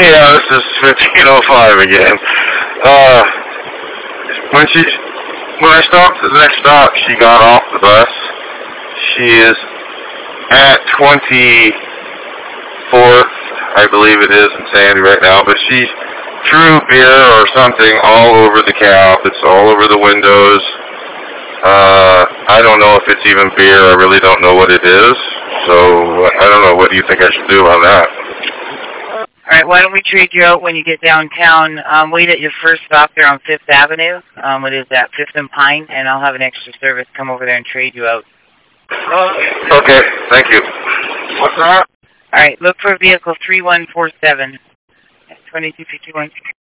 Yeah, this is 1505 again. When I stopped at the next stop, she got off the bus. She is at 24th, I believe it is, in Sandy right now, but she threw beer or something all over the cab. It's all over the windows. I don't know if it's even beer. I really don't know what it is. So, I don't know. What do you think I should do on that? All right, why don't we trade you out when you get downtown? Wait at your first stop there on 5th Avenue. What is that, 5th and Pine? And I'll have an extra service come over there and trade you out. Okay, thank you. What's that? All right, look for vehicle 3147. 2251.